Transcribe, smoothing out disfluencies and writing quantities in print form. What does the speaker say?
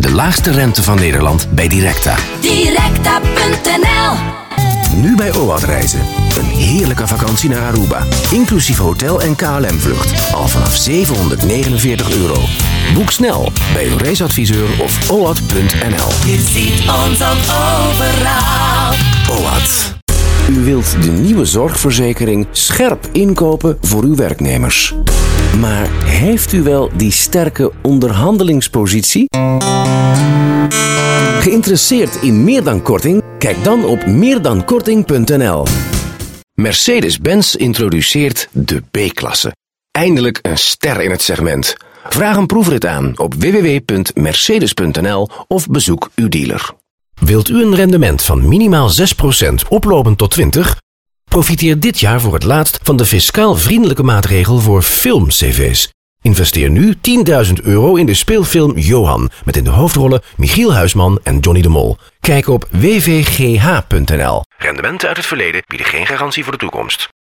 De laagste rente van Nederland bij Directa. Directa.nl. Nu bij OAT Reizen. Een heerlijke vakantie naar Aruba. Inclusief hotel en KLM-vlucht. Al vanaf €749. Boek snel bij uw reisadviseur of OAT.nl. Je ziet ons ook overal. OAT. U wilt de nieuwe zorgverzekering scherp inkopen voor uw werknemers. Maar heeft u wel die sterke onderhandelingspositie? Geïnteresseerd in meer dan korting? Kijk dan op meerdankorting.nl. Mercedes-Benz introduceert de B-klasse. Eindelijk een ster in het segment. Vraag een proefrit aan op www.mercedes.nl of bezoek uw dealer. Wilt u een rendement van minimaal 6% oplopend tot 20%? Profiteer dit jaar voor het laatst van de fiscaal vriendelijke maatregel voor film-cv's. Investeer nu €10.000 in de speelfilm Johan, met in de hoofdrollen Michiel Huisman en Johnny de Mol. Kijk op wvgh.nl. Rendementen uit het verleden bieden geen garantie voor de toekomst.